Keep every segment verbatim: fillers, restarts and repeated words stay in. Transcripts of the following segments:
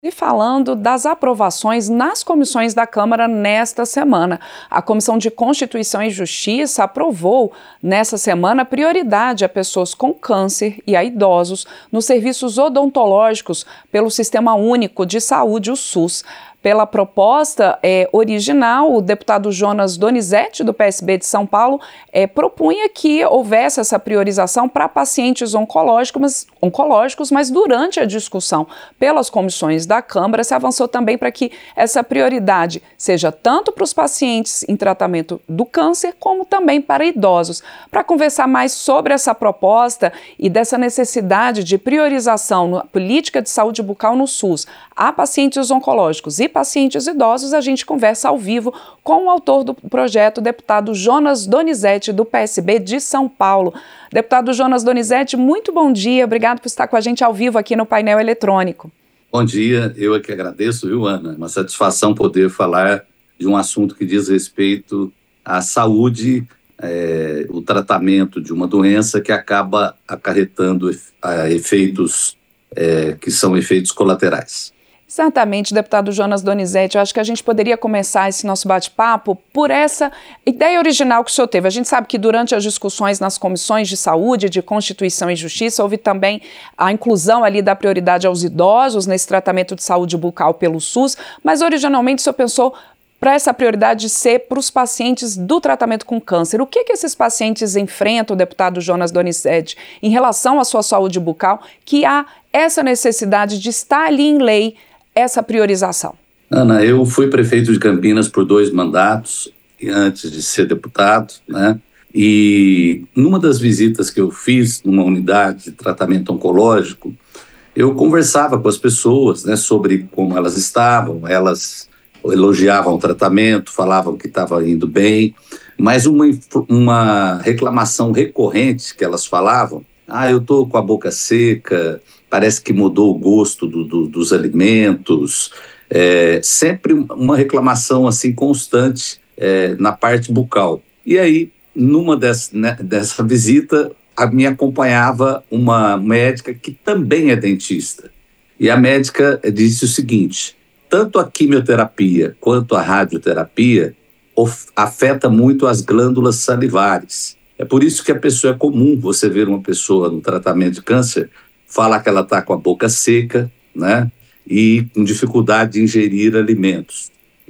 E falando das aprovações nas comissões da Câmara nesta semana. A Comissão de Constituição e Justiça aprovou nessa semana prioridade a pessoas com câncer e a idosos nos serviços odontológicos pelo Sistema Único de Saúde, o SUS. Pela proposta é, original, o deputado Jonas Donizete, do P S B de São Paulo, é, propunha que houvesse essa priorização para pacientes oncológicos mas, oncológicos, mas durante a discussão pelas comissões da Câmara, se avançou também para que essa prioridade seja tanto para os pacientes em tratamento do câncer, como também para idosos. Para conversar mais sobre essa proposta e dessa necessidade de priorização na política de saúde bucal no SUS a pacientes oncológicos e pacientes idosos, a gente conversa ao vivo com o autor do projeto, o deputado Jonas Donizete, do P S B de São Paulo. Deputado Jonas Donizete, muito bom dia, obrigado por estar com a gente ao vivo aqui no painel eletrônico. Bom dia, eu é que agradeço, viu, Ana? Uma satisfação poder falar de um assunto que diz respeito à saúde, é, o tratamento de uma doença que acaba acarretando efeitos é, que são efeitos colaterais. Exatamente, deputado Jonas Donizete, eu acho que a gente poderia começar esse nosso bate-papo por essa ideia original que o senhor teve. A gente sabe que durante as discussões nas comissões de saúde, de Constituição e Justiça, houve também a inclusão ali da prioridade aos idosos nesse tratamento de saúde bucal pelo SUS, mas originalmente o senhor pensou para essa prioridade ser para os pacientes do tratamento com câncer. O que que esses pacientes enfrentam, deputado Jonas Donizete, em relação à sua saúde bucal, que há essa necessidade de estar ali em lei essa priorização? Ana, eu fui prefeito de Campinas por dois mandatos, antes de ser deputado, né? E numa das visitas que eu fiz numa unidade de tratamento oncológico, eu conversava com as pessoas, né, sobre como elas estavam, elas elogiavam o tratamento, falavam que estava indo bem, mas uma, uma reclamação recorrente que elas falavam: ah, eu estou com a boca seca, parece que mudou o gosto do, do, dos alimentos, é, sempre uma reclamação assim constante é, na parte bucal. E aí, numa dessa, né, dessa visita, a, me acompanhava uma médica que também é dentista. E a médica disse o seguinte: tanto a quimioterapia quanto a radioterapia of, afeta muito as glândulas salivares. É por isso que a pessoa é comum você ver uma pessoa no tratamento de câncer falar que ela está com a boca seca, né, e com dificuldade de ingerir alimentos.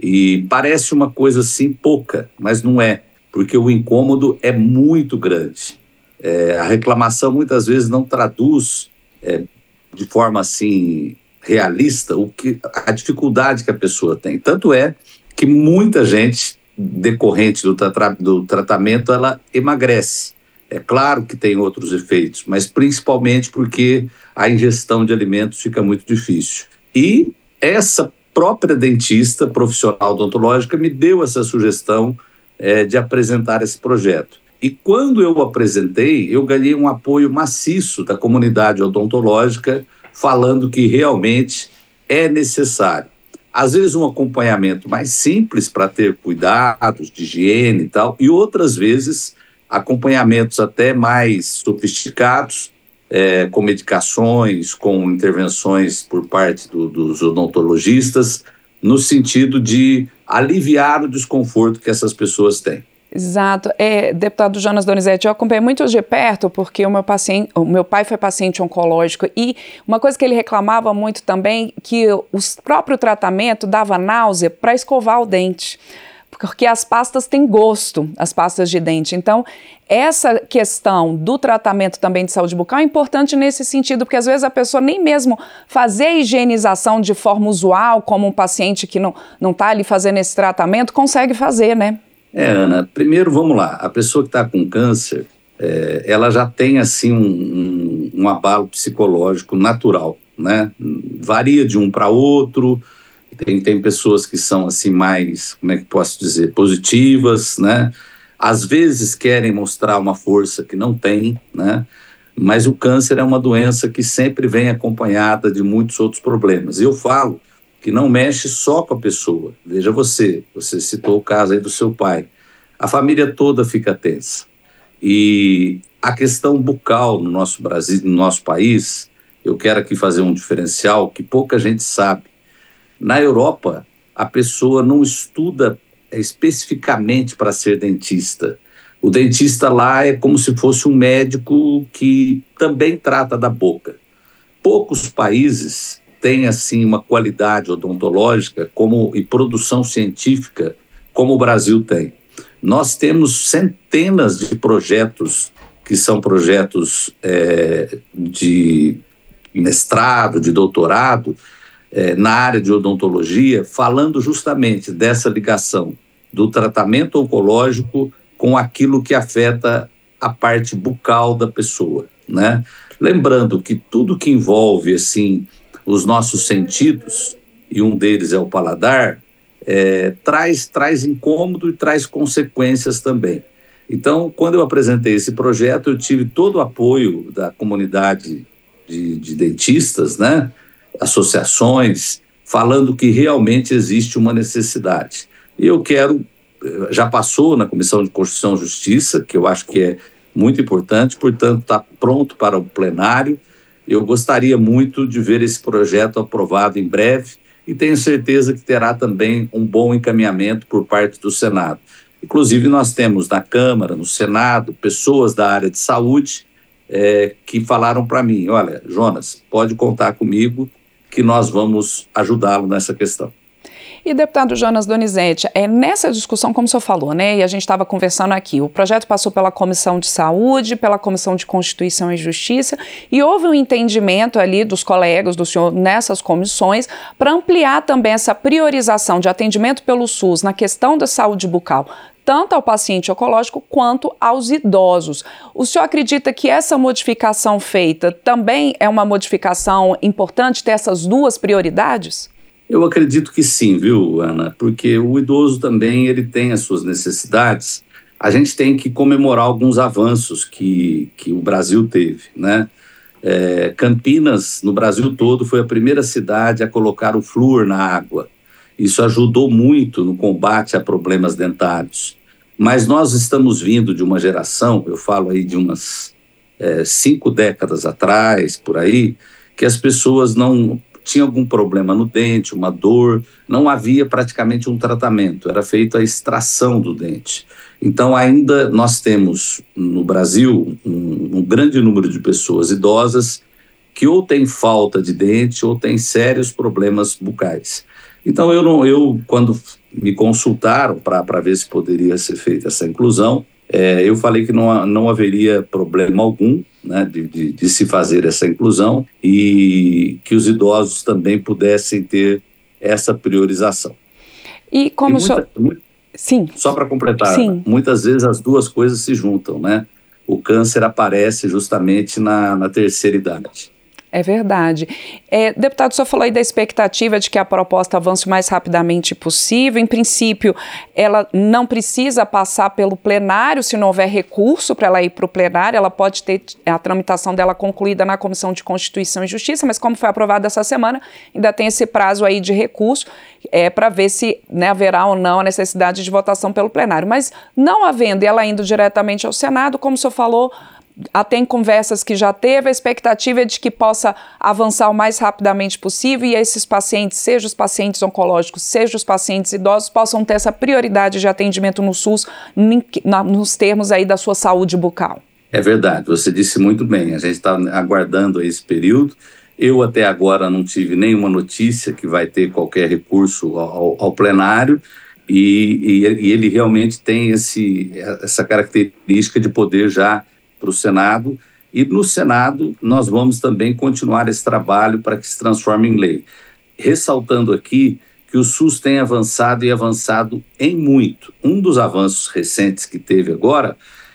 E parece uma coisa assim pouca, mas não é, porque o incômodo é muito grande. É, a reclamação muitas vezes não traduz é, de forma assim realista o que, a dificuldade que a pessoa tem. Tanto é que muita gente, decorrente do, tra- do tratamento, ela emagrece. É claro que tem outros efeitos, mas principalmente porque a ingestão de alimentos fica muito difícil. E essa própria dentista profissional odontológica me deu essa sugestão é, de apresentar esse projeto. E quando eu apresentei, eu ganhei um apoio maciço da comunidade odontológica, falando que realmente é necessário. Às vezes um acompanhamento mais simples para ter cuidados de higiene e tal, e outras vezes acompanhamentos até mais sofisticados, é, com medicações, com intervenções por parte do, dos odontologistas, no sentido de aliviar o desconforto que essas pessoas têm. Exato. É, deputado Jonas Donizete, eu acompanhei muito de perto porque o meu, paciente, o meu pai foi paciente oncológico e uma coisa que ele reclamava muito também, que o próprio tratamento dava náusea para escovar o dente, porque as pastas têm gosto, as pastas de dente. Então, essa questão do tratamento também de saúde bucal é importante nesse sentido, porque às vezes a pessoa nem mesmo fazer a higienização de forma usual, como um paciente que não não está ali fazendo esse tratamento, consegue fazer, né? É, Ana, primeiro vamos lá, a pessoa que está com câncer, é, ela já tem assim um, um, um abalo psicológico natural, né? Varia de um para outro. Tem, tem pessoas que são assim mais, como é que posso dizer, positivas, né? Às vezes querem mostrar uma força que não tem, né? Mas o câncer é uma doença que sempre vem acompanhada de muitos outros problemas. Eu falo que não mexe só com a pessoa. Veja você, você citou o caso aí do seu pai. A família toda fica tensa. E a questão bucal no nosso Brasil, no nosso país, eu quero aqui fazer um diferencial que pouca gente sabe. Na Europa, a pessoa não estuda especificamente para ser dentista. O dentista lá é como se fosse um médico que também trata da boca. Poucos países têm assim uma qualidade odontológica como, e produção científica como o Brasil tem. Nós temos centenas de projetos que são projetos é, de mestrado, de doutorado, é, na área de odontologia, falando justamente dessa ligação do tratamento oncológico com aquilo que afeta a parte bucal da pessoa, né? Lembrando que tudo que envolve, assim, os nossos sentidos, e um deles é o paladar, é, traz, traz incômodo e traz consequências também. Então, quando eu apresentei esse projeto, eu tive todo o apoio da comunidade de, de dentistas, né? Associações, falando que realmente existe uma necessidade. E eu quero, já passou na Comissão de Constituição e Justiça, que eu acho que é muito importante, portanto está pronto para o plenário. Eu gostaria muito de ver esse projeto aprovado em breve e tenho certeza que terá também um bom encaminhamento por parte do Senado. Inclusive nós temos na Câmara, no Senado, pessoas da área de saúde é, que falaram para mim, olha, Jonas, pode contar comigo que nós vamos ajudá-lo nessa questão. E, deputado Jonas Donizete, é nessa discussão, como o senhor falou, né, e a gente estava conversando aqui, o projeto passou pela Comissão de Saúde, pela Comissão de Constituição e Justiça, e houve um entendimento ali dos colegas do senhor nessas comissões para ampliar também essa priorização de atendimento pelo SUS na questão da saúde bucal, tanto ao paciente oncológico quanto aos idosos. O senhor acredita que essa modificação feita também é uma modificação importante, ter essas duas prioridades? Eu acredito que sim, viu, Ana? Porque o idoso também ele tem as suas necessidades. A gente tem que comemorar alguns avanços que, que o Brasil teve, né? É, Campinas, no Brasil todo, foi a primeira cidade a colocar o flúor na água. Isso ajudou muito no combate a problemas dentários. Mas nós estamos vindo de uma geração, eu falo aí de umas é, cinco décadas atrás, por aí, que as pessoas não tinham algum problema no dente, uma dor, não havia praticamente um tratamento, era feita a extração do dente. Então ainda nós temos no Brasil um, um grande número de pessoas idosas que ou tem falta de dente ou tem sérios problemas bucais. Então eu, não, eu quando me consultaram para ver se poderia ser feita essa inclusão, é, eu falei que não, não haveria problema algum, né, de, de, de se fazer essa inclusão e que os idosos também pudessem ter essa priorização. E como e muita, senhor... muita, Sim. Só para completar, Sim. muitas vezes as duas coisas se juntam, né? O câncer aparece justamente na, na terceira idade. É verdade. É, deputado, o senhor falou aí da expectativa de que a proposta avance o mais rapidamente possível. Em princípio, ela não precisa passar pelo plenário, se não houver recurso para ela ir para o plenário, ela pode ter a tramitação dela concluída na Comissão de Constituição e Justiça, mas como foi aprovada essa semana, ainda tem esse prazo aí de recurso é, para ver se, né, haverá ou não a necessidade de votação pelo plenário. Mas não havendo ela indo diretamente ao Senado, como o senhor falou, até em conversas que já teve, a expectativa é de que possa avançar o mais rapidamente possível e esses pacientes, seja os pacientes oncológicos, seja os pacientes idosos, possam ter essa prioridade de atendimento no SUS nos termos aí da sua saúde bucal. É verdade, você disse muito bem, a gente está aguardando esse período. Eu até agora não tive nenhuma notícia que vai ter qualquer recurso ao, ao plenário e, e, e ele realmente tem esse, essa característica de poder já para o Senado, e no Senado nós vamos também continuar esse trabalho para que se transforme em lei. Ressaltando aqui que o SUS tem avançado e avançado em muito. Um dos avanços recentes que teve agora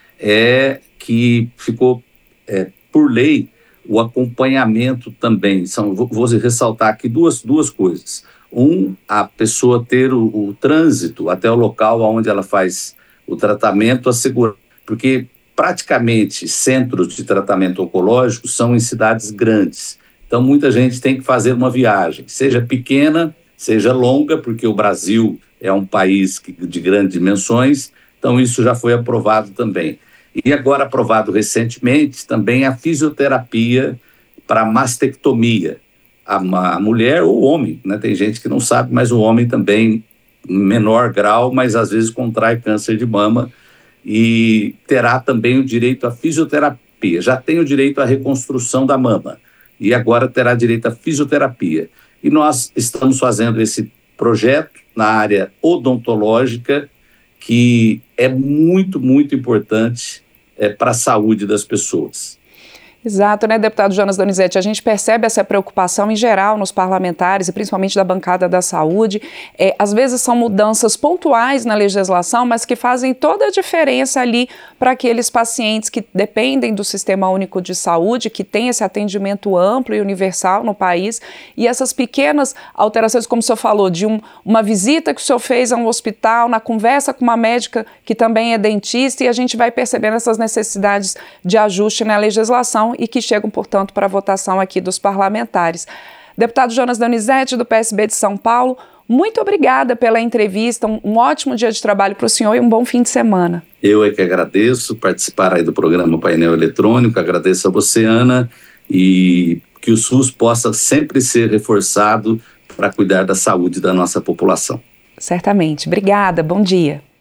é que ficou é, por lei o acompanhamento também. São, vou, vou ressaltar aqui duas, duas coisas. Um, a pessoa ter o, o trânsito até o local onde ela faz o tratamento assegurado, porque praticamente centros de tratamento oncológico são em cidades grandes. Então, muita gente tem que fazer uma viagem, seja pequena, seja longa, porque o Brasil é um país de grandes dimensões, então isso já foi aprovado também. E agora aprovado recentemente também a fisioterapia para mastectomia. a, a mulher ou o homem, né? Tem gente que não sabe, mas o homem também, em menor grau, mas às vezes contrai câncer de mama e terá também o direito à fisioterapia. Já tem o direito à reconstrução da mama e agora terá direito à fisioterapia. E nós estamos fazendo esse projeto na área odontológica, que é muito, muito importante é, para a saúde das pessoas. Exato, né, deputado Jonas Donizete? A gente percebe essa preocupação em geral nos parlamentares e principalmente da bancada da saúde. É, às vezes são mudanças pontuais na legislação, mas que fazem toda a diferença ali para aqueles pacientes que dependem do Sistema Único de Saúde, que tem esse atendimento amplo e universal no país. E essas pequenas alterações, como o senhor falou, de um, uma visita que o senhor fez a um hospital, na conversa com uma médica que também é dentista, e a gente vai percebendo essas necessidades de ajuste na legislação e que chegam, portanto, para a votação aqui dos parlamentares. Deputado Jonas Donizete, do P S B de São Paulo, muito obrigada pela entrevista, um, um ótimo dia de trabalho para o senhor e um bom fim de semana. Eu é que agradeço participar aí do programa Painel Eletrônico, agradeço a você, Ana, e que o SUS possa sempre ser reforçado para cuidar da saúde da nossa população. Certamente. Obrigada, bom dia.